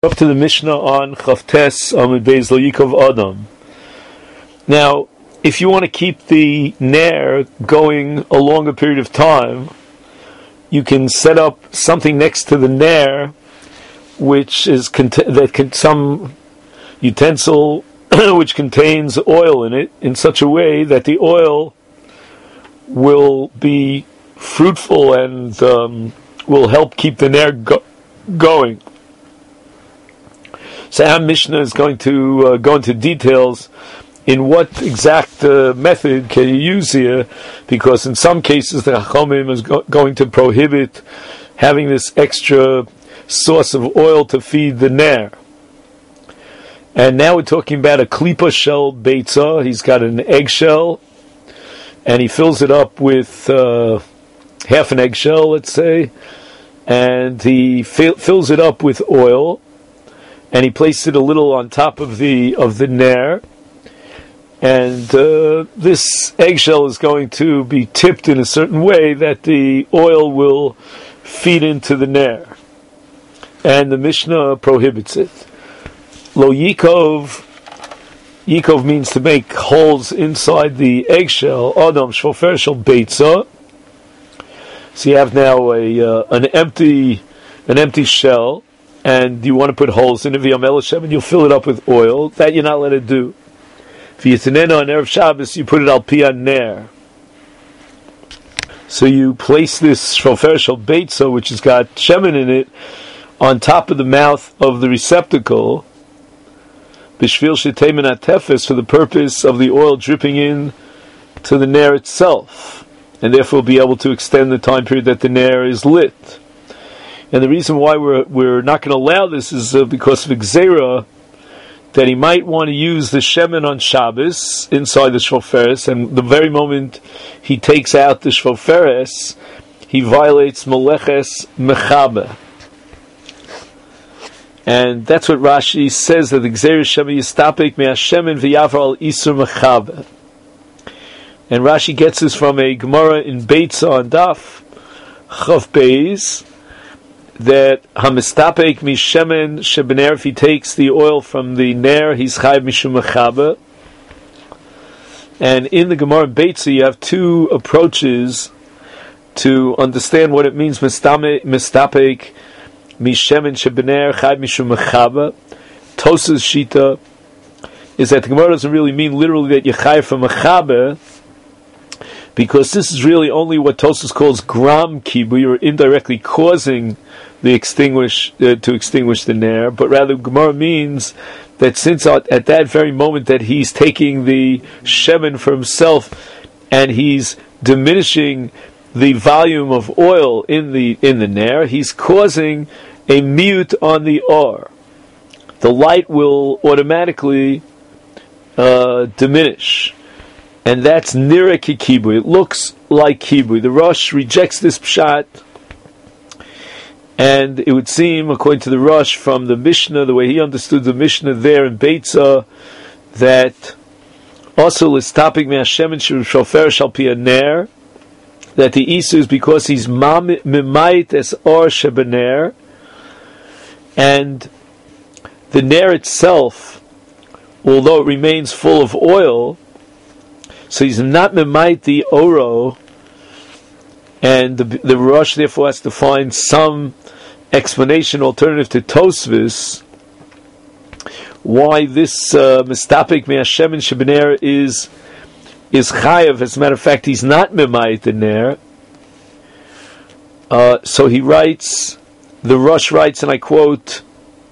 Up to the Mishnah on Chavtes Amud Beis Lo Yikov Adam. Now, if you want to keep the Ner going a longer period of time, you can set up something next to the Ner, which is some utensil which contains oil in it, in such a way that the oil will be fruitful and will help keep the Ner going. So our Mishnah is going to go into details in what exact method can you use here, because in some cases the Chachamim is going to prohibit having this extra source of oil to feed the Ner. And now we're talking about a klipa shell beitzah. He's got an eggshell, and he fills it up with half an eggshell, let's say, and he fills it up with oil. And he placed it a little on top of the Ner, and this eggshell is going to be tipped in a certain way that the oil will feed into the Ner, and the Mishnah prohibits it. Lo Yikov means to make holes inside the eggshell. Adam shvofer shel beitzah. So you have now an empty shell, and you want to put holes in it, and you'll fill it up with oil. That you're not allowed to do. If you on Erev Shabbos, you put it al pi ner. So you place this shvofer shel beitzah, which has got shemen in it, on top of the mouth of the receptacle, b'shvil sheteimen atefes, for the purpose of the oil dripping in to the ner itself, and therefore be able to extend the time period that the ner is lit. And the reason why we're not going to allow this is because of Gzeira, that he might want to use the shemen on Shabbos inside the shvoferes, and the very moment he takes out the shvoferes, he violates meleches mechabe. And that's what Rashi says, that the Gzeira shemen yistapek me'ashemen v'yavar al isur mechabe. And Rashi gets this from a Gemara in Beitzah on Daf Chav Beis, that hamistapek mishemen shebener, if he takes the oil from the ner, he's chayv mishum mechabe. And in the Gemara in Beitzah, you have two approaches to understand what it means mistapek mishemen shebener chayv mishum mechabe. Tosas shita is that the Gemara doesn't really mean literally that you chayv from mechabe, because this is really only what Tosas calls gram kibu. You're indirectly causing the to extinguish the ner, but rather Gemara means that since at that very moment that he's taking the shemen for himself and he's diminishing the volume of oil in the ner, he's causing a mute on the or. The light will automatically diminish. And that's nira ki kibui. It looks like kibui. The Rosh rejects this pshat, and it would seem, according to the Rosh, from the Mishnah, the way he understood the Mishnah there in Beitzah, that also listapik me'ashemen shvofer shel pi ner, that the isu is because he's mimayit es or shebener, and the ner itself, although it remains full of oil, so he's not mimayit the oro, and the Rosh therefore has to find some explanation alternative to Tosfos why this mistapik me'ashemen shebener is chayav. As a matter of fact, he's not mimayit the ner. So he writes, the Rosh writes, and I quote,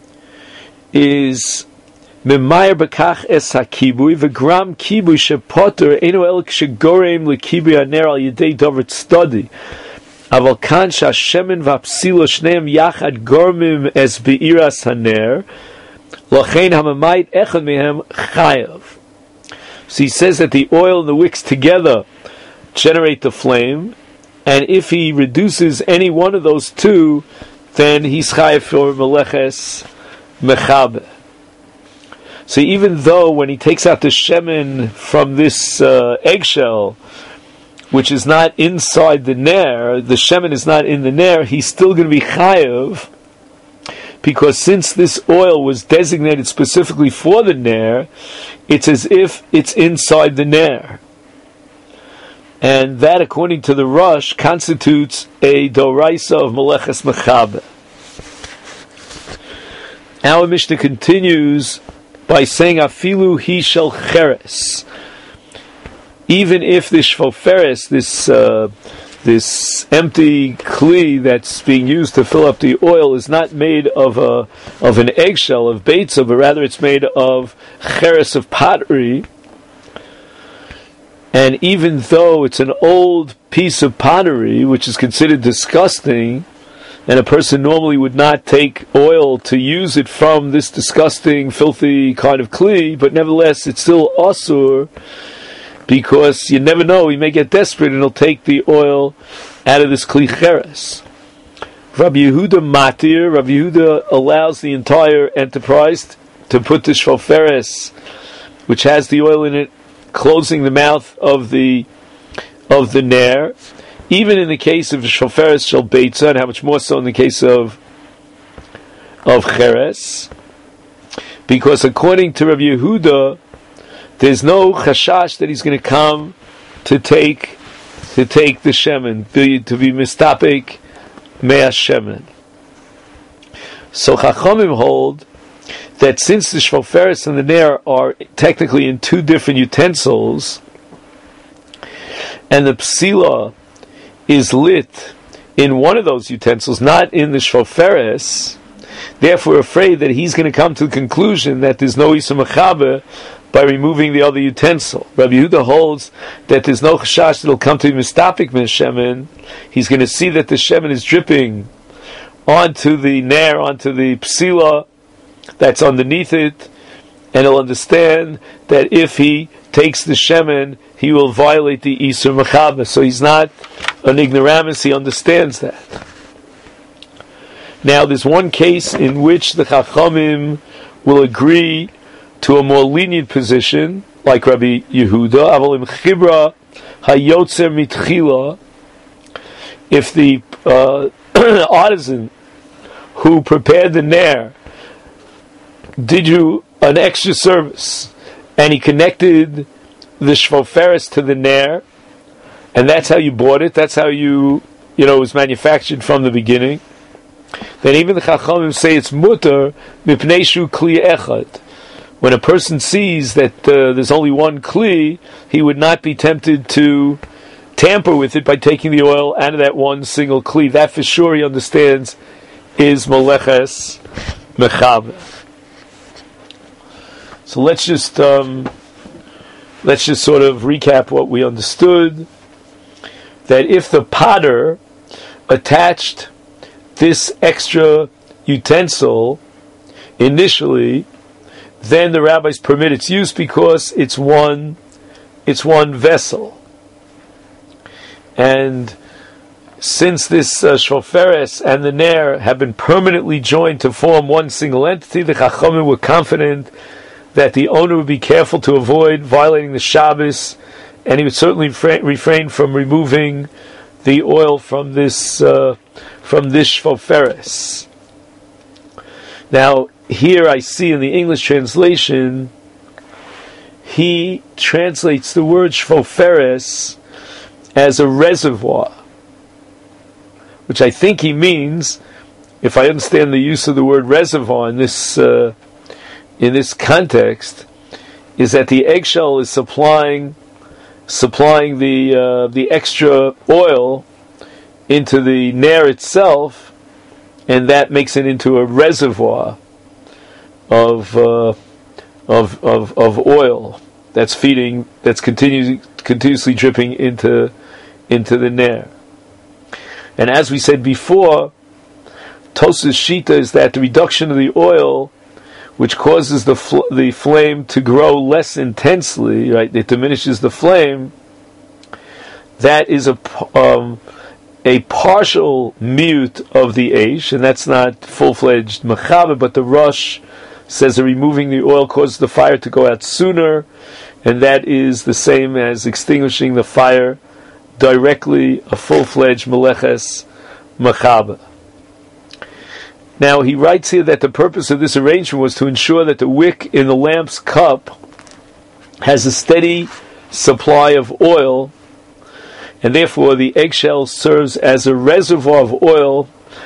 is Mimayr bekach es hakibui v'gram kibui shepoter eno el kshegorem lekibui haner al yedei dover tztadi aval kan shashemen v'apsilo shneim yachad gormim es beiras haner lachein hamamayit echad mehem chayav. So he says that the oil and the wicks together generate the flame, and if he reduces any one of those two, then he's chayav for meleches mechabe. So even though when he takes out the shemen from this eggshell, which is not inside the ner, the shemen is not in the ner, he's still going to be chayav because since this oil was designated specifically for the ner, it's as if it's inside the ner. And that, according to the Rosh, constitutes a doraisa of Meleches Mechaber. Our Mishnah continues by saying, Afilu hi shel cheres. Even if the shvoferes, this empty kli that's being used to fill up the oil, is not made of an eggshell of beitza, but rather it's made of cheres of pottery. And even though it's an old piece of pottery, which is considered disgusting, and a person normally would not take oil to use it from this disgusting, filthy kind of kli, but nevertheless it's still asur, because you never know, he may get desperate and he'll take the oil out of this kli cheres. Rabbi Yehuda matir, Rabbi Yehuda allows the entire enterprise to put the shvoferes, which has the oil in it, closing the mouth of the ner, even in the case of shoferes shel beitza, and how much more so in the case of cheres, because according to Rabbi Yehuda, there's no chashash that he's going to come to take the shemen, to be mistapek mea shemen. So Chachamim hold that since the shvoferes and the ner are technically in two different utensils, and the psila is lit in one of those utensils, not in the shvoferes, therefore we're afraid that he's going to come to the conclusion that there's no isur mechaber by removing the other utensil. Rabbi Yehuda holds that there's no chashash that will come to mistapik min shemen. He's going to see that the shemen is dripping onto the ner, onto the psila that's underneath it, and he'll understand that if he takes the shemen, he will violate the isur mechaber. So he's not an ignoramus, he understands that. Now there's one case in which the Chachamim will agree to a more lenient position, like Rabbi Yehuda, Aval im chibra hayotzer mitchila, if the artisan who prepared the ner did you an extra service, and he connected the shvoferes to the ner, and that's how you bought it, that's how it was manufactured from the beginning, then even the Chachamim say it's mutter mipnei shu kli echad. When a person sees that there's only one kli, he would not be tempted to tamper with it by taking the oil out of that one single kli. That for sure he understands is meleches mechaber. So let's just sort of recap what we understood. That if the potter attached this extra utensil initially, then the rabbis permit its use because it's one vessel. And since this shvoferes and the ner have been permanently joined to form one single entity, the Chachamim were confident that the owner would be careful to avoid violating the Shabbos, and he would certainly refrain from removing the oil from this shvoferes. Now, here I see in the English translation, he translates the word shvoferes as a reservoir, which I think he means, if I understand the use of the word reservoir in this context, is that the eggshell is supplying the extra oil into the ner itself, and that makes it into a reservoir of oil that's continuously dripping into the ner. And as we said before, Tos's shita is that the reduction of the oil, which causes the flame to grow less intensely, right? It diminishes the flame. That is a partial mute of the eish, and that's not full-fledged mechaber, but the Rosh says that removing the oil causes the fire to go out sooner, and that is the same as extinguishing the fire directly, a full-fledged meleches mechaber. Now he writes here that the purpose of this arrangement was to ensure that the wick in the lamp's cup has a steady supply of oil, and therefore the eggshell serves as a reservoir of oil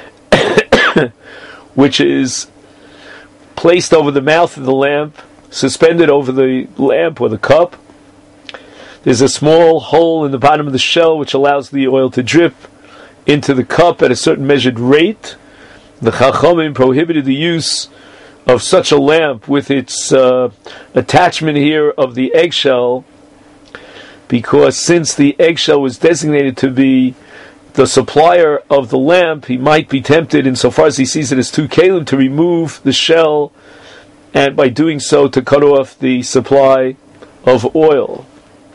which is placed over the mouth of the lamp, suspended over the lamp or the cup. There's a small hole in the bottom of the shell which allows the oil to drip into the cup at a certain measured rate. The Chachamim prohibited the use of such a lamp with its attachment here of the eggshell, because since the eggshell was designated to be the supplier of the lamp, he might be tempted, insofar as he sees it as two kalim, to remove the shell, and by doing so to cut off the supply of oil.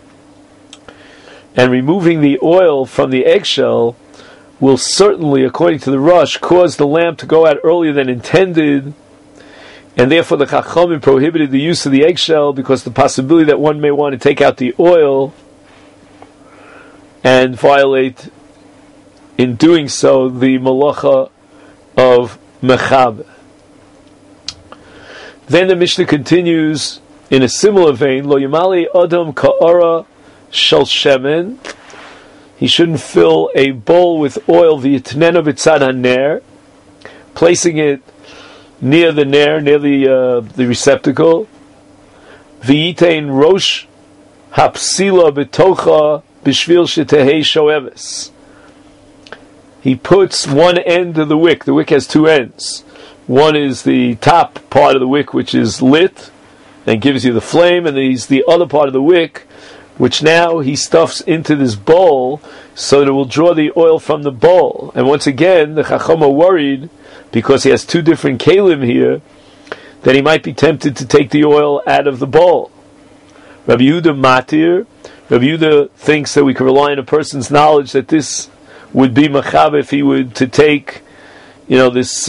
And removing the oil from the eggshell will certainly, according to the Rush, cause the lamp to go out earlier than intended, and therefore the Chachamim prohibited the use of the eggshell, because the possibility that one may want to take out the oil and violate, in doing so, the malacha of mechab. Then the Mishnah continues in a similar vein, Lo yamali adam ka'ara shel shemen. He shouldn't fill a bowl with oil, v'yitnenu b'tzad haner, placing it near the ner, near the receptacle. V'yitein rosh hapsila b'tocha b'shvil shetehei shoeves. He puts one end of the wick. The wick has two ends. One is the top part of the wick, which is lit and gives you the flame, and there's the other part of the wick, which now he stuffs into this bowl so that it will draw the oil from the bowl. And once again, the Chacham are worried, because he has two different kalim here, that he might be tempted to take the oil out of the bowl. Rabbi Yehuda matir. Rabbi Yehuda thinks that we can rely on a person's knowledge that this would be machab if he would to take, this,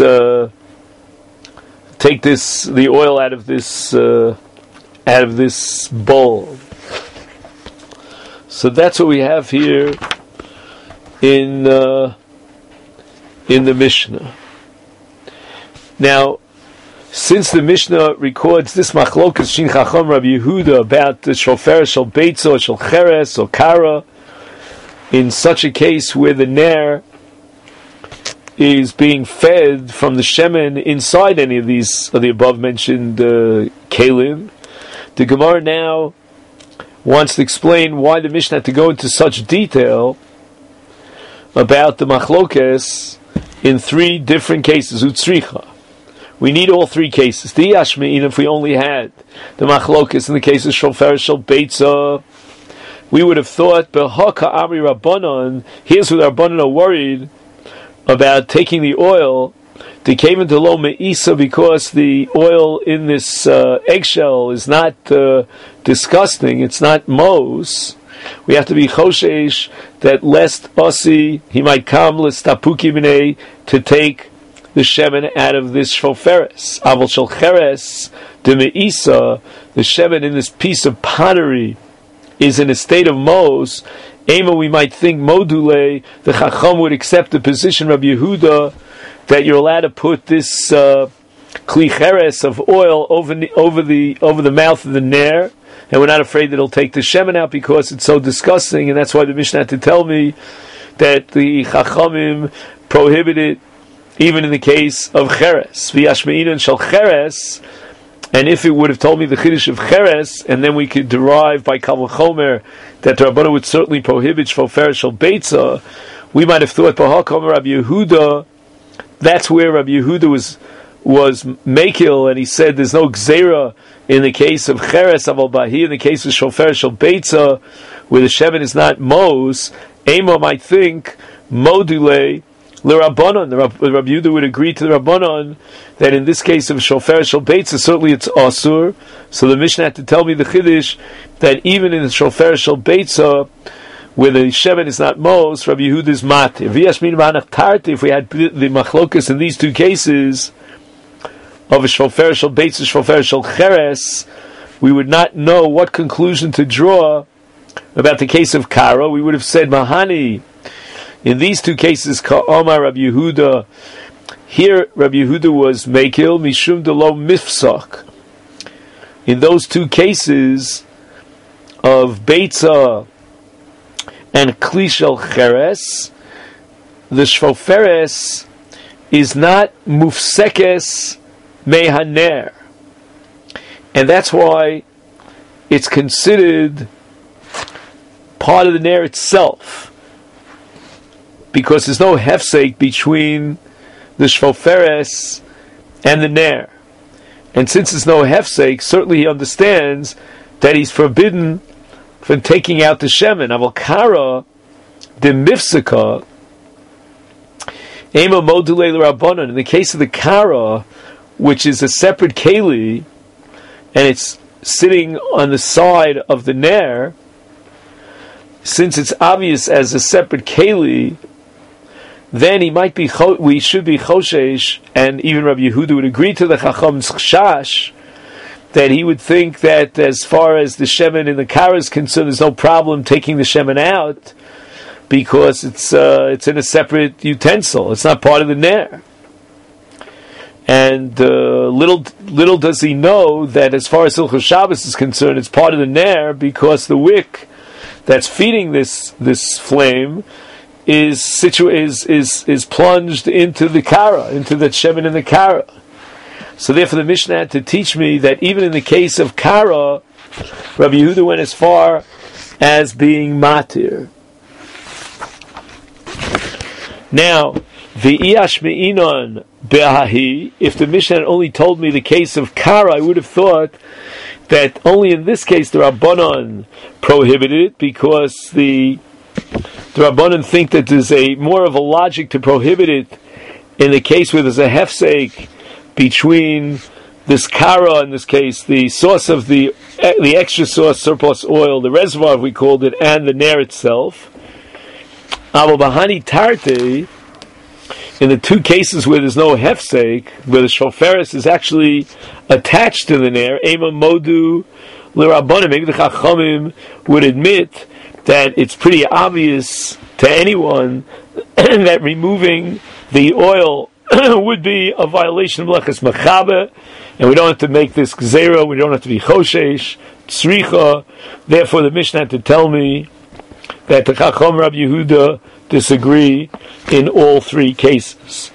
the oil out of this bowl. So that's what we have here in the Mishnah. Now, since the Mishnah records this machlokas Shin Chacham Rabbi Yehuda about the shofer shel beitzo, shel cheres, or kara, in such a case where the ner is being fed from the shemen inside any of these of the above mentioned kalim, the Gemara now wants to explain why the Mishnah had to go into such detail about the machlokes in three different cases. Utzricha. We need all three cases. The Yashmein, if we only had the machlokes in the case of shofer shel beitza, we would have thought, Behaka Amri Rabbanon, here's what Rabbanon are worried about taking the oil. They came into Lo Me'isa because the oil in this eggshell is not disgusting, it's not mos. We have to be choshesh that lest Asi, he might come, l'stapuki b'nei, to take the shemen out of this shoferes. Aval shel cheres, de Me'isa, the shemen in this piece of pottery is in a state of mos. Ema, we might think module, the Chacham would accept the position of Yehuda that you're allowed to put this kli cheres of oil over the mouth of the ner, and we're not afraid that it'll take the shemen out because it's so disgusting, and that's why the Mishnah had to tell me that the Chachamim prohibited even in the case of cheres. V'yashme'inan shel cheres. And if it would have told me the chiddush of cheres, and then we could derive by kal v'chomer that the Rabbanu would certainly prohibit shofer shel beitza, we might have thought b'hakam Rabbi Yehuda. That's where Rabbi Yehuda was mekil, and he said there's no gzeira in the case of cheres aval bahi, in the case of shofer shel beitza, where the shemen is not mos. Ema might think module. The Rabbi Yehuda would agree to the Rabbanon that in this case of shofer shel beitza, certainly it's asur. So the Mishnah had to tell me the chiddush that even in the shofer shel beitza, where the shemen is not mos, Rabbi Yehuda is matir. If we had the machlokas in these two cases of a shofer shel beitza, shofer shel cheres, we would not know what conclusion to draw about the case of kara. We would have said mahani. In these two cases, Ka'amar Rabbi Yehuda, Here, Rabbi Yehuda was Mekil Mishum Delo Mifsak. In those two cases of Beitza and Klishel Cheres, the Shvoferes is not Mufsekes Mehaner. And that's why it's considered part of the Ner itself. Because there's no hefsek between the Shvoferes and the Ner. And since there's no hefsek, certainly he understands that he's forbidden from taking out the shemen. Aval kara, the mifsaka, ema modulei l'rabbanan. In the case of the kara, which is a separate keli, and it's sitting on the side of the ner, since it's obvious as a separate keli, then he might be. We should be choshesh, and even Rabbi Yehuda would agree to the Chacham's chash that he would think that as far as the shemen in the kara is concerned, there's no problem taking the shemen out because it's in a separate utensil. It's not part of the ner. And little does he know that as far as Hilchos Shabbos is concerned, it's part of the ner because the wick that's feeding this flame is plunged into the kara, into the shemen in the kara. So therefore the Mishnah had to teach me that even in the case of kara, Rabbi Yehuda went as far as being matir. Now, v'iyash me'inon be'ahi, if the Mishnah had only told me the case of kara, I would have thought that only in this case the Rabbanon prohibited it, because the Rabbanon think that there's more of a logic to prohibit it in the case where there's a hefsek between this kara, in this case, the source of the extra source, surplus oil, the reservoir we called it, and the ner itself. Aval bahani tarte, in the two cases where there's no hefsek, where the shoferis is actually attached to the ner, ema modu l'rabbanim, maybe the chachamim would admit that it's pretty obvious to anyone that removing the oil would be a violation of Meleches Mechaber, and we don't have to make this gzera, we don't have to be choshesh, tzricha. Therefore the Mishnah had to tell me that the Chacham Rabbi Yehuda disagree in all three cases.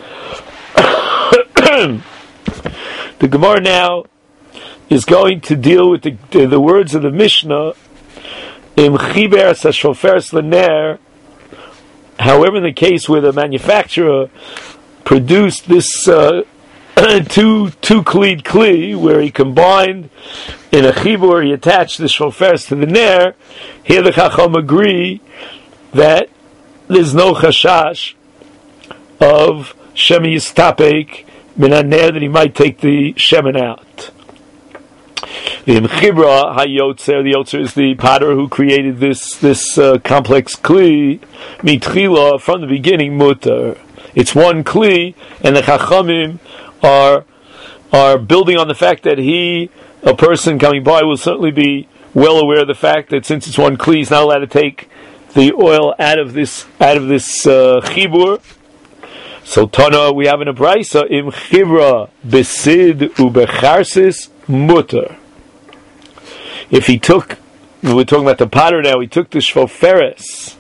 The Gemara now is going to deal with the words of the Mishnah, Im chiber sashoferes lener. However, in the case where the manufacturer produced this two klid kli, where he combined in a chibur, he attached the shoferes to the ner, here the Chacham agree that there's no chashash of shemi yistapek min haner, that he might take the shemen out. The Chibra hayotzer, the yotzer is the potter who created this complex kli mitchila, from the beginning mutar. It's one kli, and the chachamim are building on the fact that a person coming by, will certainly be well aware of the fact that since it's one kli, he's not allowed to take the oil out of this chibur. So Tana, we have in a brayso, im chibra besid ubecharsis mutar. If he took, we're talking about the potter now, he took the shvoferes,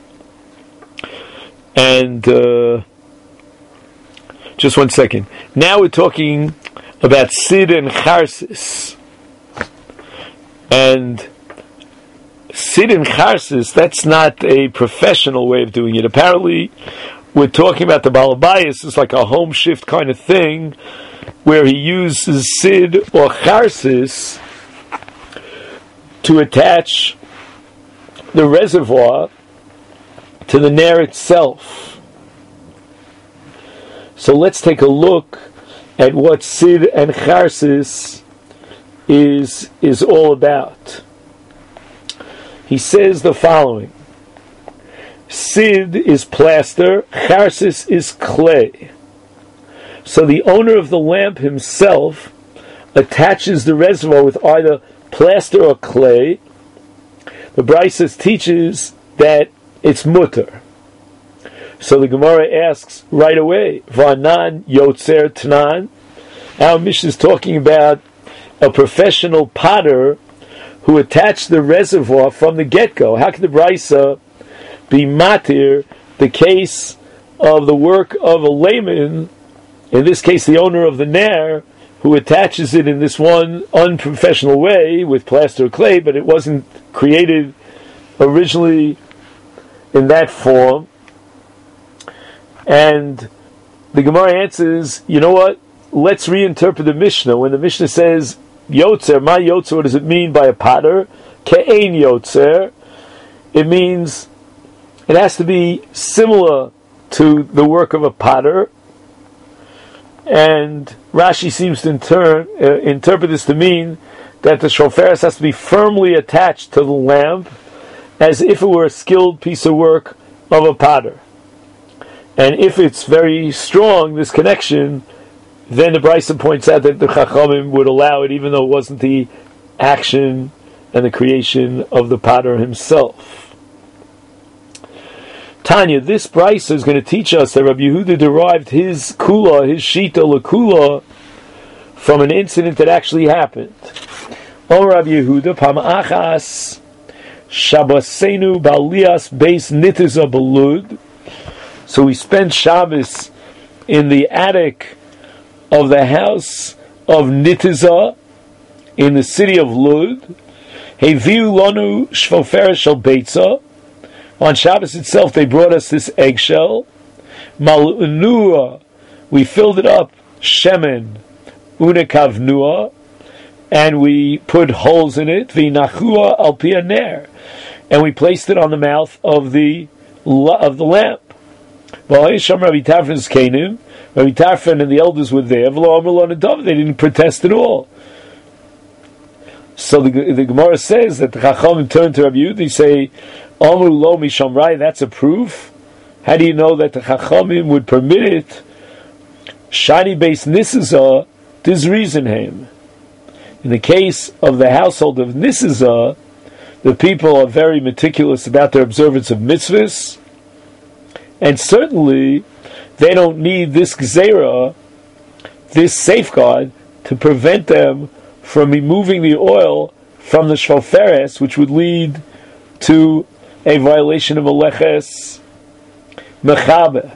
and just one second. Now we're talking about sid and charsis. And sid and charsis, that's not a professional way of doing it. Apparently, we're talking about the balabayas, it's like a home shift kind of thing, where he uses sid or charsis to attach the reservoir to the ner itself. So let's take a look at what sid and charsis is all about. He says the following: sid is plaster, charsis is clay. So the owner of the lamp himself attaches the reservoir with either plaster or clay. The Brisa teaches that it's mutter. So the Gemara asks right away, V'anan yotzer tnan. Our Mishnah is talking about a professional potter who attached the reservoir from the get-go. How can the Brisa be matir the case of the work of a layman, in this case the owner of the ner, who attaches it in this one unprofessional way with plaster or clay, but it wasn't created originally in that form? And the Gemara answers, you know what? Let's reinterpret the Mishnah. When the Mishnah says Yotzer, my Yotzer, what does it mean by a potter? Ke'ein Yotzer. It means it has to be similar to the work of a potter. And Rashi seems to interpret this to mean that the shofaris has to be firmly attached to the lamp as if it were a skilled piece of work of a potter. And if it's very strong, this connection, then the Brisa points out that the Chachamim would allow it, even though it wasn't the action and the creation of the potter himself. Tanya, this Brisa is going to teach us that Rabbi Yehuda derived his kula, his shita l'kula, from an incident that actually happened. O Rabbi Yehuda, pam achas shabasenu balias beis nitiza belud. So we spent Shabbos in the attic of the house of Nitiza in the city of Lud. Heviu lanu shvofer shel beitza. On Shabbos itself, they brought us this eggshell. Mal'unua, we filled it up, shemen, unekavnua, and we put holes in it, v'nachua al pi ner, and we placed it on the mouth of the lamp. Rabbi Tarfon and the elders were there. They didn't protest at all. So the Gemara says that the Chachamim turned to Rabbi Yehuda. They say, "Amru lo mishamrai." That's a proof. How do you know that the Chachamim would permit it? Shani beis Nisiza, this reason him. In the case of the household of Nisiza, the people are very meticulous about their observance of mitzvahs. And certainly, they don't need this gzeira, this safeguard, to prevent them from removing the oil from the shvoferes, which would lead to a violation of Meleches Mechabe.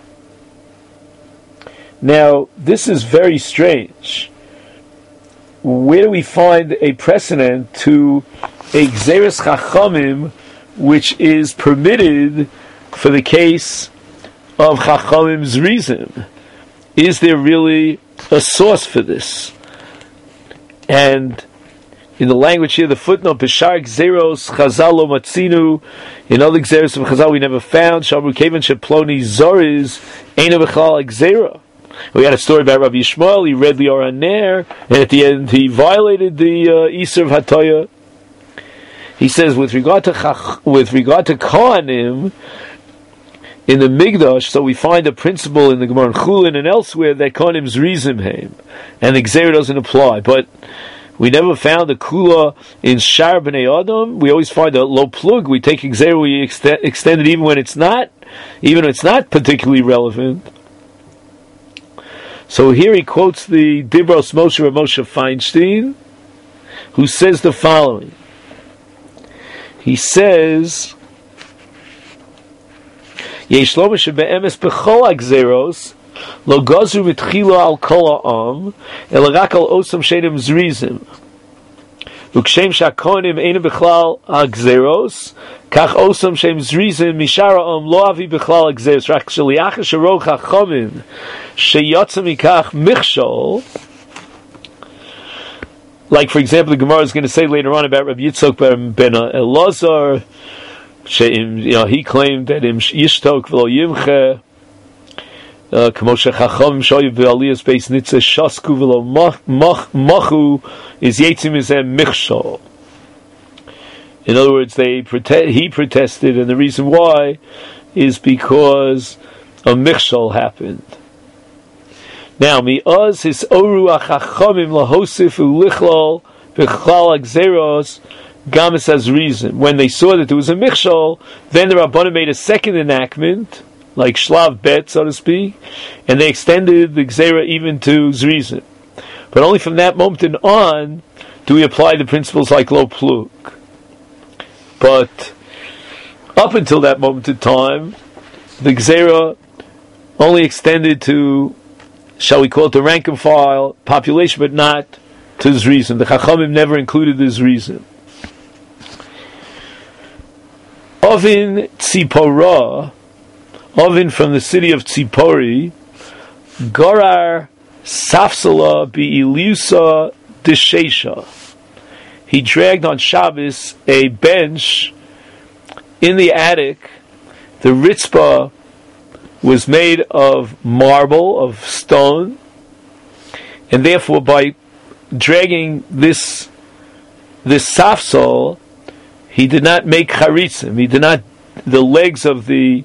Now, this is very strange. Where do we find a precedent to a gzeres chachamim which is permitted for the case of Chachamim's reason? Is there really a source for this? And in the language here, the footnote, B'shar Gzeros Chazal lo matzinu, in other Gzeros of Chazal we never found, Shamru Kevan Sheploni Zoriz, Eina B'chal Gzera. We had a story about Rabbi Yishmael, he read the Oran Ner, and at the end he violated the Isur of Hatoya. He says, with regard to Kohanim, in the Migdash, so we find a principle in the Gemara Chulin and elsewhere that Kohanim's rizim heim, and the Gzeira doesn't apply. But we never found a Kula in Shar B'nei Adam. We always find a low plug. We take Gzeira, we extend it even when it's not particularly relevant. So here he quotes the Dibros Moshe Rav Moshe Feinstein, who says the following. He says, Yesh lo shebe'emes b'chol ha'gzeros lo gazru mitchila al kol ha'am ela rak al osam shedim zrizim u'kshem sha'konim einu b'chlal ha'gzeros kach osam shem zrizim mishar ha'am lo avi b'chlal ha'gzeros rak sheliach shero chachamim sheyatza mikach michshol. Like, for example, the Gemara is going to say later on about Rabbi Yitzchok ben Elazar. He claimed that him yishtok v'lo yimche, k'moshe chachamim shoyu v'aliyas beis nitzah shasku v'lo machu is yetzim izem michshol. In other words, he protested, and the reason why is because a michshol happened. Now, mi'az his oru achachamim lahosif u'lichlal v'chlal agzeros. Gamis has reason. When they saw that there was a michshol, then the Rabbanim made a second enactment, like Shlav Bet, so to speak, and they extended the Gzeira even to Zrizim. But only from that moment on do we apply the principles like Lo Plug. But up until that moment in time, the Gzeira only extended to, shall we call it, the rank and file population, but not to Zrizim. The Chachamim never included the Zrizim. Ovin Tzipora, Ovin from the city of Tzipori, Gorar Safsala Bi'ilusa Deshesha. He dragged on Shabbos a bench in the attic. The Ritzpah was made of marble, of stone, and therefore by dragging this safsal, he did not make charitzim. He did not. The legs of the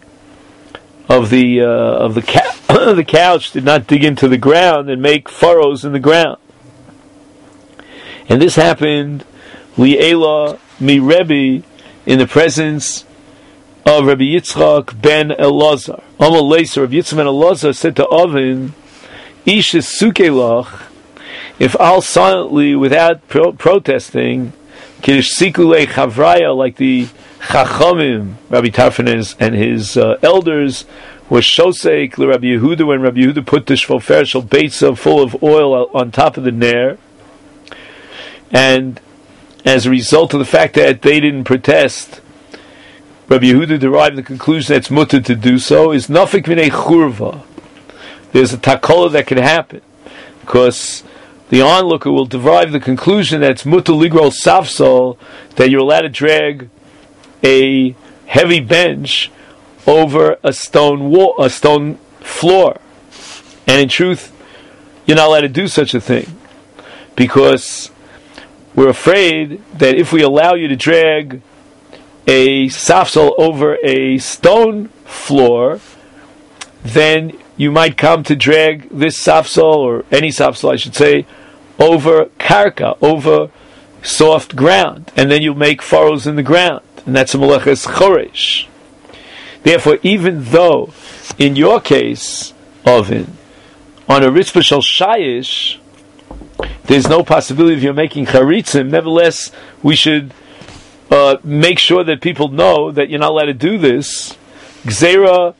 the couch did not dig into the ground and make furrows in the ground. And this happened li'ela mi Rebbe in the presence of Rabbi Yitzchak ben Elazar. Amal Leisa, Rabbi Yitzchak ben Elazar said to Ovin, Ish is sukelach, if I'll silently, without protesting, Kiddush Sikulei Chavraya, like the Chachamim, Rabbi Tarfon and his elders, was Shosek Rabbi Yehuda, when Rabbi Yehuda put the Shvofer Shel Beitza full of oil on top of the Ner. And as a result of the fact that they didn't protest, Rabbi Yehuda derived the conclusion that it's mutter to do so, is Nafik Minei Churva. There's a takola that can happen, because the onlooker will derive the conclusion that it's mutter ligrol safsol, that you're allowed to drag a heavy bench over a stone wall, a stone floor. And in truth, you're not allowed to do such a thing, because we're afraid that if we allow you to drag a safsol over a stone floor, then you might come to drag this safsol, or any safsol I should say, over karka, over soft ground, and then you'll make furrows in the ground, and that's a meleches choresh. Therefore, even though in your case, Ovin, on a ritzpah shel shayish, there's no possibility of you making charitzim, nevertheless we should make sure that people know that you're not allowed to do this. Gzeira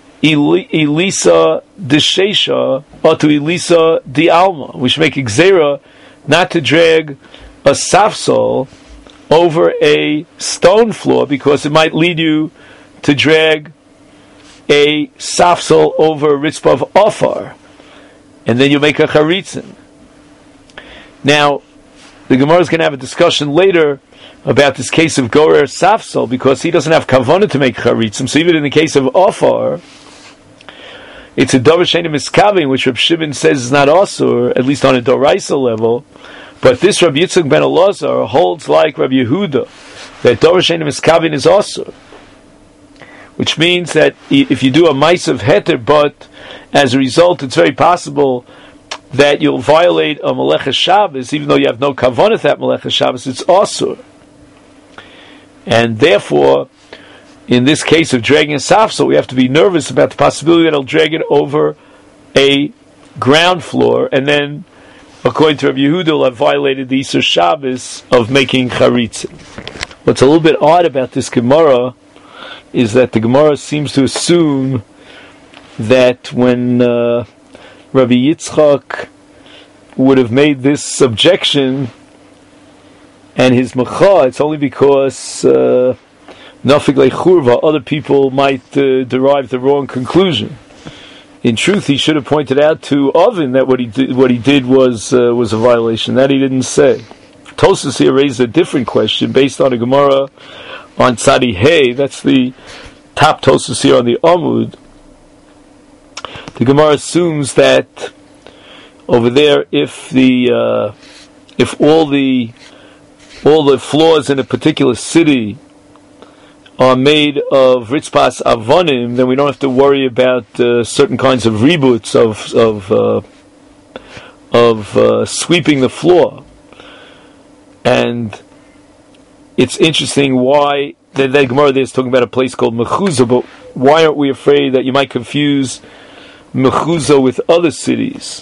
Elisa Deshesha or to Elisa Di Alma. We should make a Gzeira not to drag a safsol over a stone floor, because it might lead you to drag a safsol over a ritzpah of ofar, and then you make a charitzim. Now, the Gemara is going to have a discussion later about this case of Gorer Safsol, because he doesn't have kavanah to make charitzim. So even in the case of Ofar, it's a Dover Shenim Miskavim, which Reb Shimon says is not Asur, at least on a Doraisa level. But this Rabbi Yitzchak ben Elazar holds like Rabbi Yehuda, that Dover Shenim Miskavim is Asur. Which means that if you do a mice of heter, but as a result it's very possible that you'll violate a Meleches Shabbos, even though you have no kavanah at that Meleches Shabbos, it's Asur. And therefore, in this case of dragging a safsol, we have to be nervous about the possibility that it'll drag it over a ground floor, and then, according to Rabbi Yehuda, will have violated the Isur Shabbos of making charitzim. What's a little bit odd about this Gemara is that the Gemara seems to assume that when Rabbi Yitzchak would have made this objection and his macha, it's only because Nafik Lechurva, other people might derive the wrong conclusion. In truth, he should have pointed out to Ovin that what he did was a violation. That he didn't say. Tosas here raised a different question based on a Gemara on Tzadi Hey. That's the top Tosas here on the Amud. The Gemara assumes that over there, if all the floors in a particular city are made of ritzpas avonim, then we don't have to worry about certain kinds of reboots of sweeping the floor. And it's interesting why that Gemara there is talking about a place called Mechuzah, but why aren't we afraid that you might confuse Mechuzah with other cities?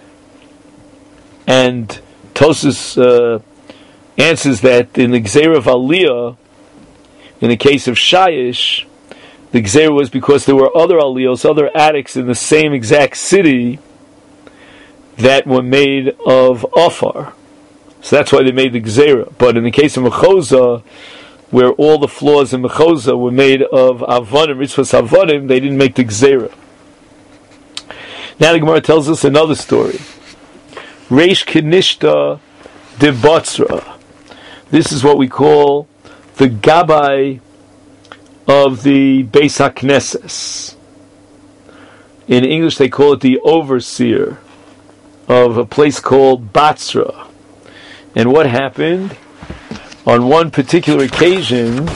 And Tosfos answers that in the Gzeira of Aliyah, in the case of Shayish, the Gzeira was because there were other Aliyos, other attics in the same exact city that were made of Ofar. So that's why they made the Gzeira. But in the case of Mechuzah, where all the floors in Mechuzah were made of Avonim, Ritzvos Avonim, they didn't make the Gzeira. Now the Gemara tells us another story. Reish Kinishta de Botzra. This is what we call the Gabbai of the Beis HaKnesses. In English they call it the overseer of a place called Batzra. And what happened? On one particular occasion,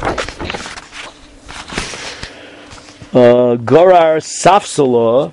Gorar Safsala,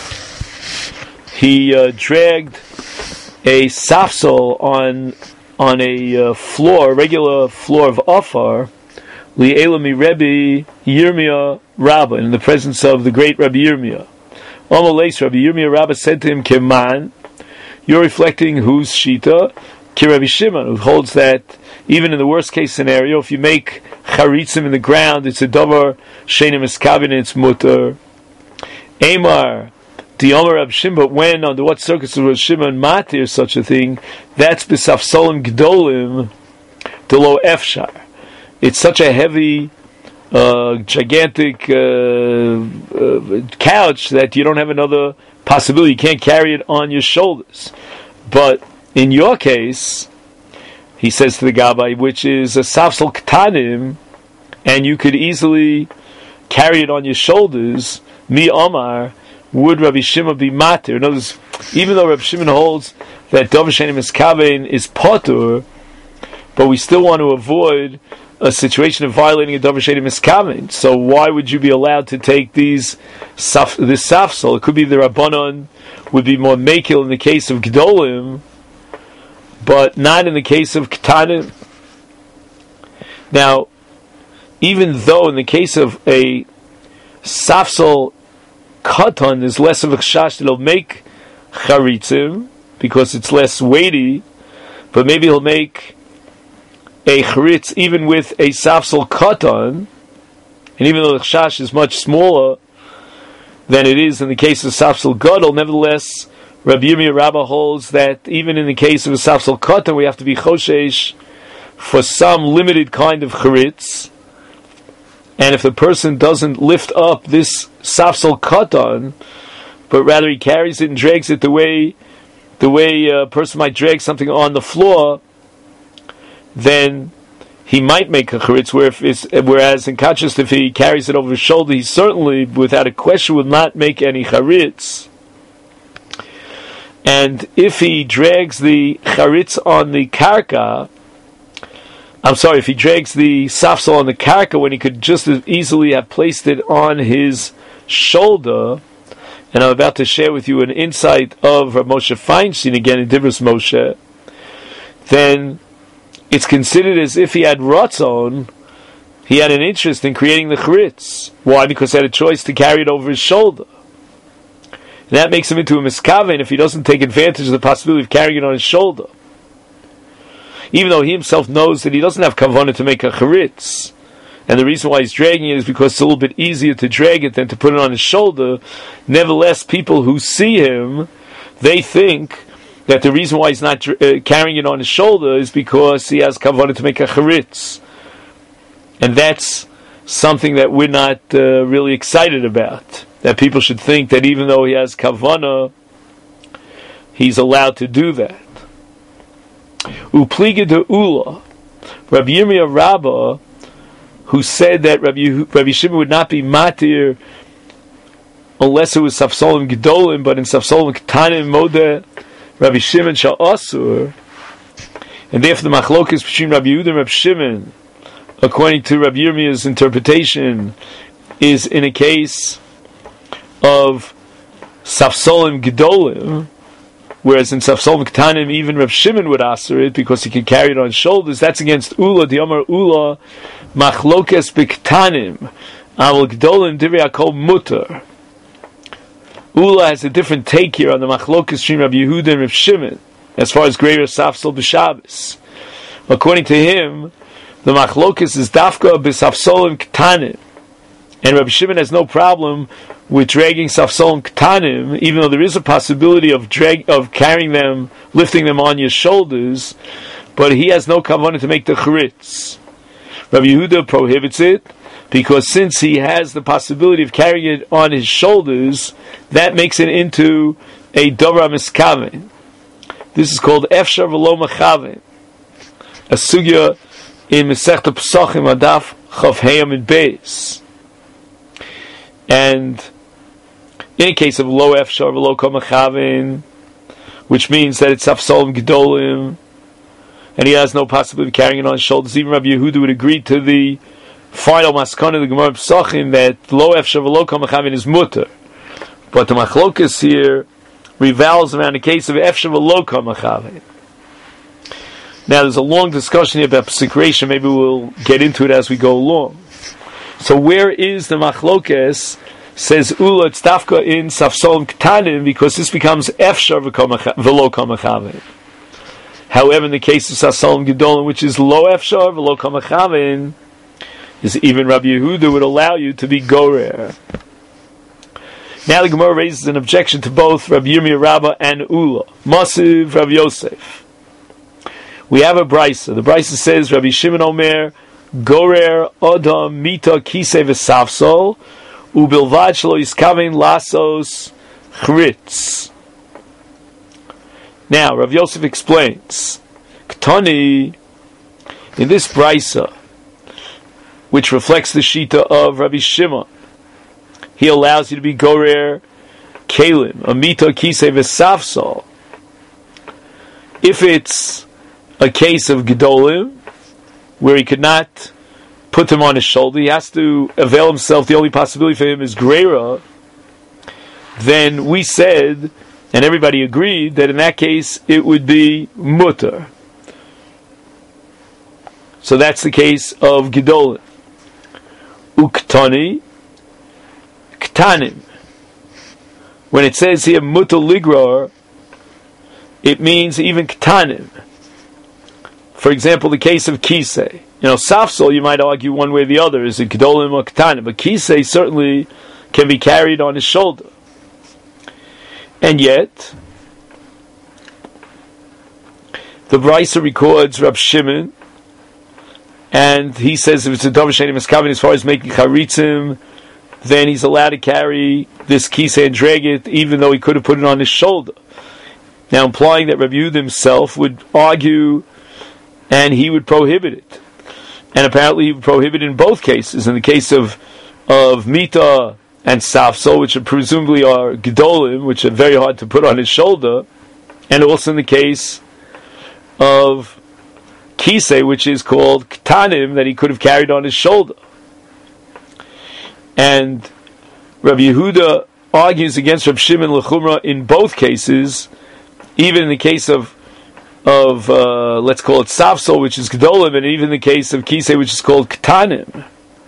he dragged a safsal on a floor, a regular floor of Ofar, li'elami Rebbe Yirmiyah Rabbah, in the presence of the great Rabbi Yirmiyah. Omaleis, Rabbi Yirmiyah Rabbah said to him, Keman, you're reflecting whose shita? Ki Rabbi Shimon, who holds that even in the worst case scenario, if you make charitzim in the ground, it's a davar shenim eskavin, it's mutter. Amar, the Omer Rab Shimon, but when, under what circumstances was Shimon matir such a thing, that's b'safsolim gdolim delo efshar. It's such a heavy, gigantic couch that you don't have another possibility. You can't carry it on your shoulders. But in your case, he says to the Gabbai, which is a safsal ktanim, and you could easily carry it on your shoulders, mi Omar, would Rabbi Shimon be matir? In other words, even though Rabbi Shimon holds that davar shenim eskavein is potur, but we still want to avoid a situation of violating a davar shenim eskavein. So why would you be allowed to take this safsal? It could be the Rabbanon would be more makil in the case of Gdolim, but not in the case of Ketanim. Now, even though in the case of a safsal Katan, there's less of a chash that he'll make charitzim because it's less weighty, but maybe he'll make a charitz even with a safsal Katan, and even though the chash is much smaller than it is in the case of safsal Gadol, nevertheless, Rabbi Yirmiyah Rabbah holds that even in the case of a safsal Katan, we have to be choshesh for some limited kind of charitz. And if the person doesn't lift up this safsal katan, but rather he carries it and drags it the way a person might drag something on the floor, then he might make a charitz. Whereas in contrast, if he carries it over his shoulder, he certainly, without a question, would not make any charitz. And if he drags the charitz on the karka, if he drags the safsal on the karka when he could just as easily have placed it on his shoulder, and I'm about to share with you an insight of Rav Moshe Feinstein again in Divros Moshe, then it's considered as if he had ratzon, he had an interest in creating the charitz. Why? Because he had a choice to carry it over his shoulder. And that makes him into a miskaven if he doesn't take advantage of the possibility of carrying it on his shoulder. Even though he himself knows that he doesn't have kavanah to make a charitz, and the reason why he's dragging it is because it's a little bit easier to drag it than to put it on his shoulder. Nevertheless, people who see him, they think that the reason why he's not carrying it on his shoulder is because he has kavanah to make a charitz, and that's something that we're not really excited about. That people should think that even though he has kavanah, he's allowed to do that. Upliga de Ula, Rabbi Yirmiyah Rabbah, who said that Rabbi Shimon would not be matir unless it was safsolim gedolim, but in safsolim ketanim modeh Rabbi Shimon sha'asur, and therefore the machlokes between Rabbi Yehuda and Rabbi Shimon, according to Rabbi Yirmiyah's interpretation, is in a case of safsolim gedolim. Whereas in Safsolim Ketanim, even Rav Shimon would answer it because he could carry it on his shoulders. That's against Ula. The Amar Ula, Machlokes B'Ketanim. Aval Gdolim Divrei Hakol Mutter. Ula has a different take here on the Machlokas between Rabbi Yehuda and Rav Shimon as far as Greater Safsol b'Shabbos. According to him, the Machlokas is Dafka b'Safsolim Ktanim, and Rabbi Shimon has no problem with dragging Safsolim Ktanim, even though there is a possibility of carrying them, lifting them on your shoulders, but he has no kavanah to make the charitz. Rabbi Yehuda prohibits it, because since he has the possibility of carrying it on his shoulders, that makes it into a Dovra Miskaven. This is called Efshar V'lo Mechaven, a sugya in Masechta Pesachim Adaf Chav Heyam and Beis. And in a case of Lo Efshar V'lo Mechaven, which means that it's Safsolim Gedolim, and he has no possibility of carrying it on his shoulders, even Rabbi Yehuda would agree to the final maskana of the Gemara Pesachim that Lo Efshar V'lo Mechaven is mutter. But the Machlokas here revolves around the case of Efshar V'lo Mechaven. Now there's a long discussion here about Psikration. Maybe we'll get into it as we go along. So where is the Machlokas? Says Ula Tztafka in Safsolim Ktanim, because this becomes Efshar V'lo Mechaven. However, in the case of Safsolim Gedolim, which is Lo Efshar V'lo Mechaven, is even Rabbi Yehuda would allow you to be gorer. Now the Gemara raises an objection to both Rabbi Yirmiyah Rabbah and Ula. Masiv Rabbi Yosef. We have a brisa. The brisa says Rabbi Shimon Omer gorer Adam mita kisei v'safsol ubilvad shelo yiskaven lasos chritz. Now Rabbi Yosef explains, Ktani, in this brisa, which reflects the shita of Rabbi Shimon, he allows you to be gorer kalim, amita kisei v'safsol. If it's a case of gedolim, where he could not put them on his shoulder, he has to avail himself, the only possibility for him is greira, then we said, and everybody agreed, that in that case it would be mutter. So that's the case of gedolim. Uktani, ktanim. When it says here mutter ligrar, it means even ktanim. For example, the case of kisei. Safsol, you might argue one way or the other, is it gedolim or ktanim? But kisei certainly can be carried on his shoulder. And yet, the Brisa records Rab Shimon, and he says if it's a Dov Sheni Meskaven, as far as making charitzim, then he's allowed to carry this kisei and drag it, even though he could have put it on his shoulder. Now, implying that Rabbi Yehuda himself would argue, and he would prohibit it. And apparently he would prohibit it in both cases. In the case of Mita and Safsol, which presumably are Gedolim, which are very hard to put on his shoulder, and also in the case of Kisei, which is called Ktanim, that he could have carried on his shoulder. And Rabbi Yehuda argues against Rabbi Shimon L'chumra in both cases, even in the case of let's call it Safsol, which is Gedolim, and even in the case of Kisei, which is called Ktanim.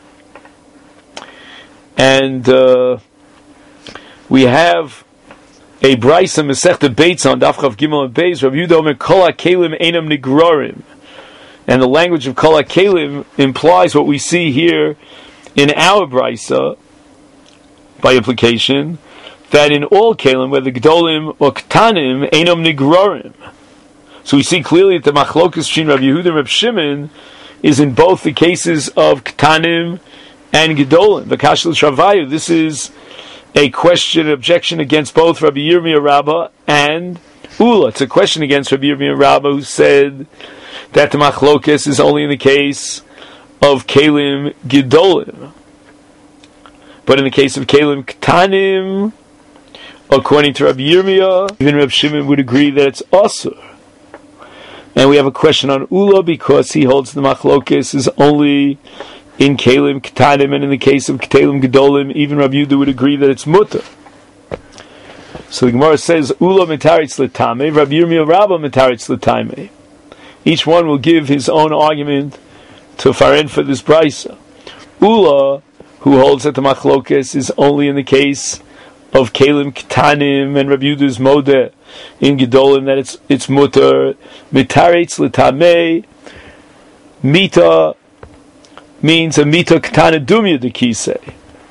And we have a Brisa Masechta Beitz on Daf Chav Gimel and Beis. Rabbi Yehuda Omer Kol HaKelim Einam Nigrorim, and the language of Kol HaKelim implies what we see here in our Brisa, by implication, that in all Kelim, whether Gedolim or Ktanim, Einam Nigrorim. So we see clearly that the Machlokas between Rabbi Yehuda and Rabbi Shimon is in both the cases of Ktanim and Gedolim. V'kashel Shravayu. This is a question, an objection against both Rabbi Yirmiyah Rabbah and Ula. It's a question against Rabbi Yirmiyah Rabbah, who said that the Machlokas is only in the case of Kelim Gedolim. But in the case of Kelim Ktanim, according to Rabbi Yirmiyah, even Rabbi Shimon would agree that it's Asur. And we have a question on Ula, because he holds the Machlokes is only in Kelim Ktanim, and in the case of Kelim Gedolim, even Rabbi Yehuda would agree that it's Mutter. So the Gemara says, Ula mitaritz l'tamei, Rabbi Yirmiyah Rabbah mitaritz l'tamei. Each one will give his own argument to faren for this brisa. Ula who holds that the machlokes is only in the case of kelim ketanim, and Rabbi Yehuda's modeh in gedolim that it's mutar. Mitaretz l'tamei, mita means a mita ketana dumya de kisei,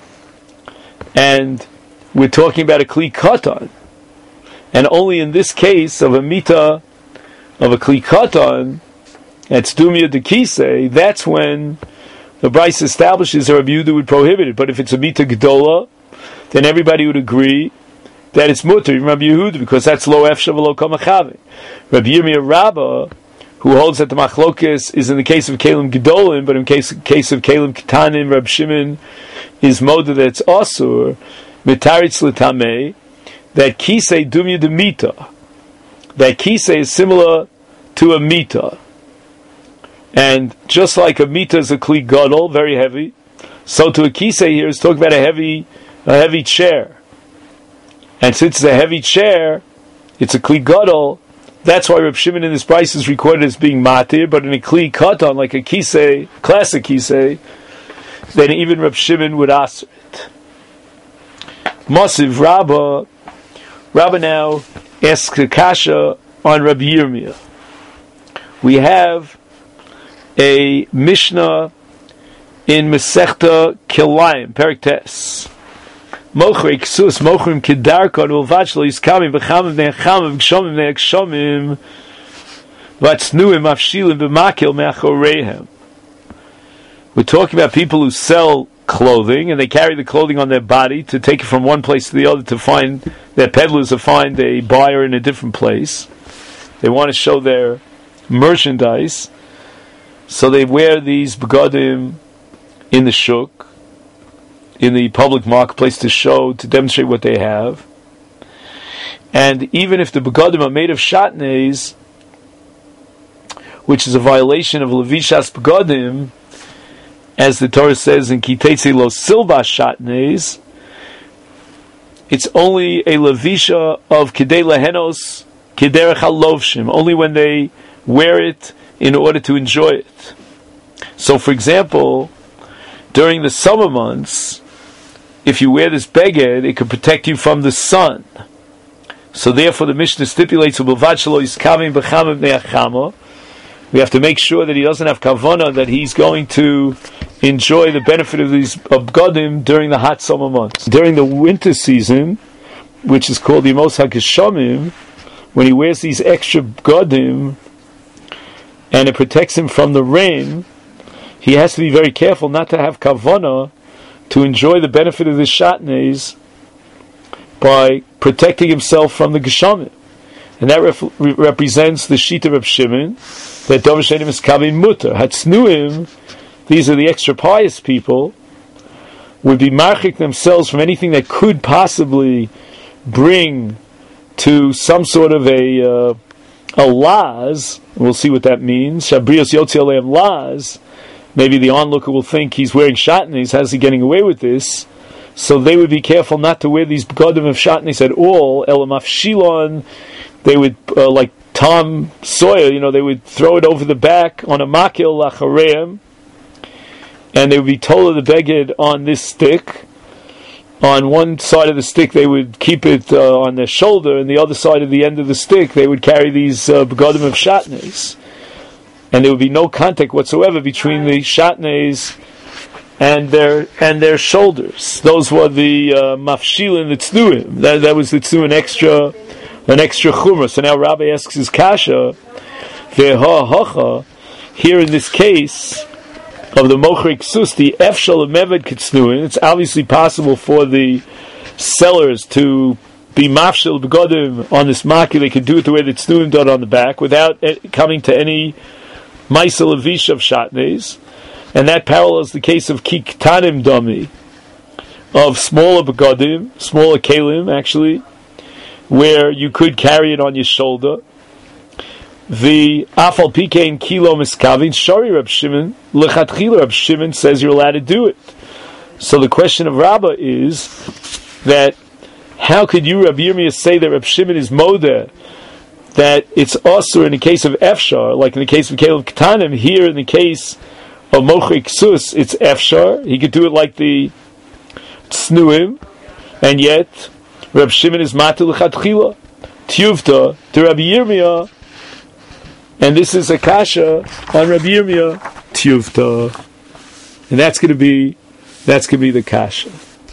and we're talking about a kli katan, and only in this case of a mita of a kli katan, that's dumya de kisei, that's when the Bryce establishes that Rabbi Yehuda would prohibit it. But if it's a mita gedola, then everybody would agree that it's mutar in Rabbi Yehuda, because that's lo efsha v'lo kamachavin. Rabbi Yirmiyah Rabbah, who holds that the machlokes is in the case of kelim gedolim, but in case of kelim ketanim, Rab Shimon is moda that's asur mitaritz l'tamei, that kisei dumya de mita, that kisei is similar to a mita, and just like a mita is a kli gadol, very heavy, so to a kisei here is talking about a heavy chair, and since it's a heavy chair, it's a kli gadol. That's why Reb Shimon in this price is recorded as being matir, but in a kli katan, like a kisei, classic kisei, then even Reb Shimon would ask it. Masiv Rabbah now asks a kasha on Rabbi Yirmiyah. We have a Mishnah in Masechta Kilayim, Perek Tes. Mochri ksus mochrim kedarkon ulvachlo iskamim v'chamim ne'achamim v'gshomim ne'akshomim v'atznuim afshilim b'makil me'achoreihem. We're talking about people who sell clothing, and they carry the clothing on their body to take it from one place to the other to find their peddlers, to find a buyer in a different place. They want to show their merchandise, so they wear these begadim in the shuk, in the public marketplace, to demonstrate what they have. And even if the begadim are made of shatnez, which is a violation of levishas begadim, as the Torah says in Kitetzi lo silbas shatnez, it's only a levisha of kidei lehenos kiderech halovshim, only when they wear it in order to enjoy it. So, for example, during the summer months, if you wear this beged, it can protect you from the sun. So therefore the Mishnah stipulates we have to make sure that he doesn't have kavanah, that he's going to enjoy the benefit of these begadim during the hot summer months. During the winter season, which is called the Yemos HaGeshamim, when he wears these extra begadim and it protects him from the rain, he has to be very careful not to have kavanah to enjoy the benefit of the shatnez by protecting himself from the geshamim. And that represents the shita of Shimon, that Dov Shenim is Kavim Mutter. Hatznuim, these are the extra pious people, would be marchik themselves from anything that could possibly bring to some sort of a laz. We'll see what that means. Shabrios Yotzi Aleim laz. Maybe the onlooker will think he's wearing shatnez. How's he getting away with this? So they would be careful not to wear these begadim of shatnez at all. Elamaf shilon, they would, like Tom Sawyer, they would throw it over the back on a makil lachareim, and they would be told of the beged on this stick. On one side of the stick, they would keep it on their shoulder, and the other side of the end of the stick, they would carry these begadim of shatnez. And there would be no contact whatsoever between the shatnez and their shoulders. Those were the mafshilin, the tznuim. That was the tznu, an extra chumrah. So now Rabbi asks his kasha, ve'ha hacha, here in this case of the mochrik sus, the efshal of meved kitznuim, it's obviously possible for the sellers to be mafshil begadim on this maki. They could do it the way the tznuim done on the back without coming to any Maisa Levish of Shatnez, and that parallels the case of Kiktanim Dami, of smaller begadim, smaller kelim actually, where you could carry it on your shoulder. The Afal Pikein Kilo Miskavin Shari Reb Shimon Lechatchila Reb Shimon says you're allowed to do it. So the question of Rabbah is that how could you, Reb Yirmiyah, say that Reb Shimon is modeh, that it's also in the case of Efshar, like in the case of Kelim Ketanim, here in the case Of mochei ksus, it's efshar. He could do it like the tznuim, and yet Reb Shimon is matul lechatchila. Tiyuvta to Rabbi Yirmiyah, and this is a kasha on Rabbi Yirmiyah. Tiyuvta, and that's going to be the kasha.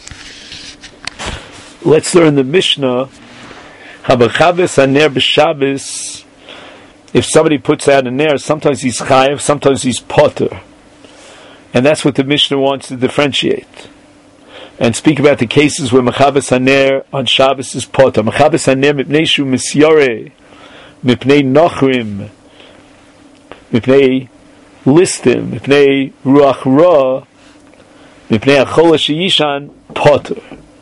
Let's learn the Mishnah. Habachaves haner b'Shabbos. If somebody puts out a ner, sometimes he's chayav, sometimes he's poter, and that's what the Mishnah wants to differentiate and speak about the cases where Mechaves Haner on Shabbos is poter. Mechaves Haner mipnei shu misyore, mipnei nochrim, mipnei listim, mipnei ruach ra, mipnei achol sheyishan poter.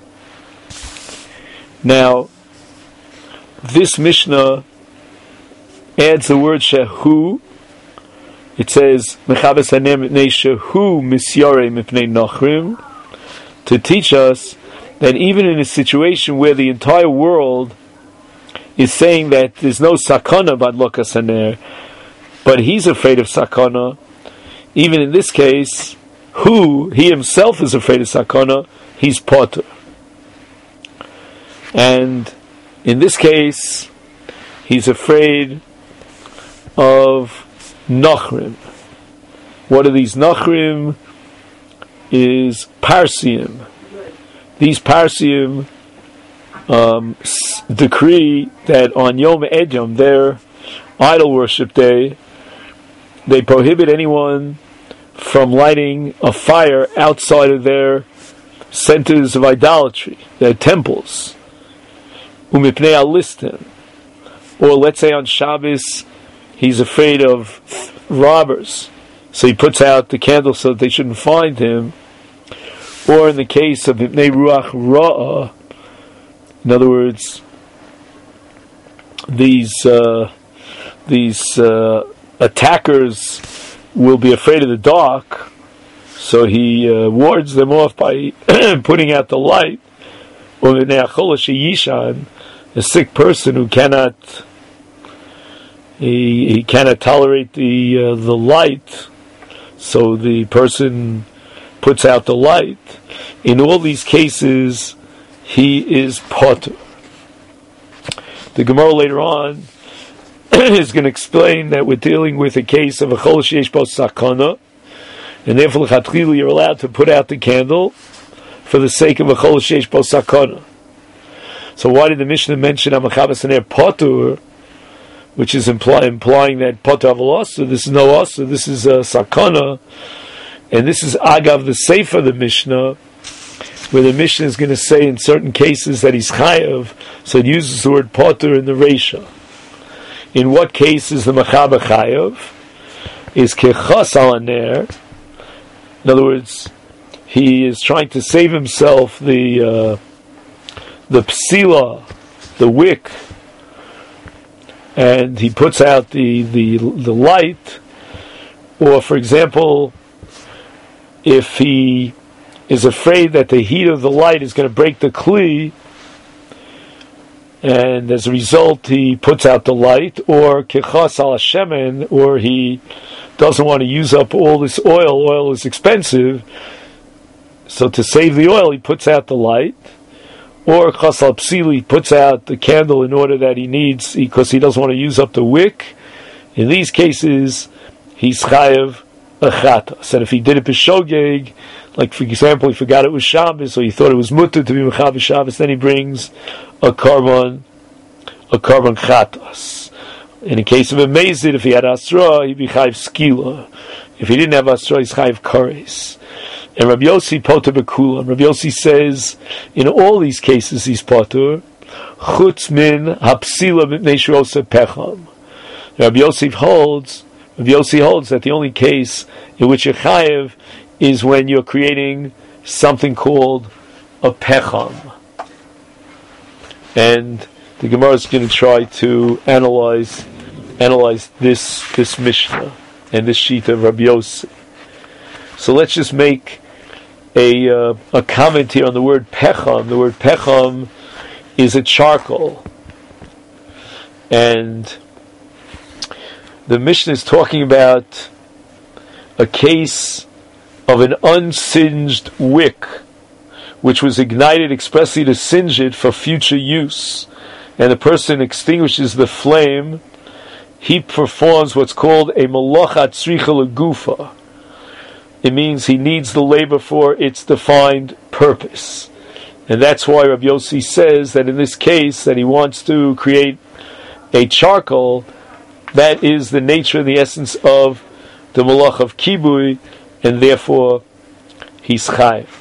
Now, this Mishnah adds the word shehu. It says Mechaves Haner mipnei shehu misyore mipnei nochrim, to teach us that even in a situation where the entire world is saying that there's no sakana badlokas haner, but he's afraid of sakana, even in this case, he himself is afraid of sakana, he's poter. And in this case, he's afraid of nachrim. What are these nachrim? Is Parsium. These Parsium decree that on Yom Edom, their idol worship day, they prohibit anyone from lighting a fire outside of their centers of idolatry, their temples. Umipnei alistim. Or let's say on Shabbos, he's afraid of robbers, so he puts out the candle so that they shouldn't find him. Or in the case of Ibnei Ruach Ra'ah, in other words, these attackers will be afraid of the dark, so he wards them off by putting out the light. Or Ibnei Achol Sheyishan, a sick person who cannot he cannot tolerate the light, so the person puts out the light. In all these cases, he is poter. The Gemara later on is going to explain that we're dealing with a case of a chol sheyesh bo sakana, and therefore l'chatchila you're allowed to put out the candle for the sake of a chol sheyesh bo sakana. So why did the Mishnah mention Mechaves Haner poter, which is implying that poter aval asa? This is no asa, this is a sakana. And this is agav the sefer of the Mishnah, where the Mishnah is going to say in certain cases that he's chayav, so it uses the word poter in the reisha. In what case is the mechaber chayav? Is kechas al haner. In other words, he is trying to save himself the psila, the wick, and he puts out the light. Or, for example, if he is afraid that the heat of the light is going to break the kli, and as a result he puts out the light, or kechas al shemen, or he doesn't want to use up all this oil. Oil is expensive, so to save the oil he puts out the light. Or chas al psili, puts out the candle in order that he needs, because he doesn't want to use up the wick. In these cases, he's chayav a chatas. And if he did it b'shogeg, like for example, he forgot it was Shabbos, or he thought it was mutter to be mechaber Shabbos, then he brings a carbon chatas. In the case of a mezid, if he had asra, he'd be chayav skila. If he didn't have asra, he's chayav kares. And Rabbi Yossi poter bekulam. Rabbi Yossi says in all these cases he's poter. Chutz min hapsila mipnei she'osa pecham. Rabbi Yossi holds that the only case in which you're chayav is when you're creating something called a pecham. And the Gemara is going to try to analyze this Mishnah and this sheet of Rabbi Yossi. So let's just make a comment here on the word pecham. The word pecham is a charcoal, and the Mishnah is talking about a case of an unsinged wick, which was ignited expressly to singe it for future use, and the person extinguishes the flame, he performs what's called a malacha tzricha legufa. It means he needs the labor for its defined purpose. And that's why Rabbi Yossi says that in this case, that he wants to create a charcoal, that is the nature and the essence of the malach of kibui, and therefore he's chayiv.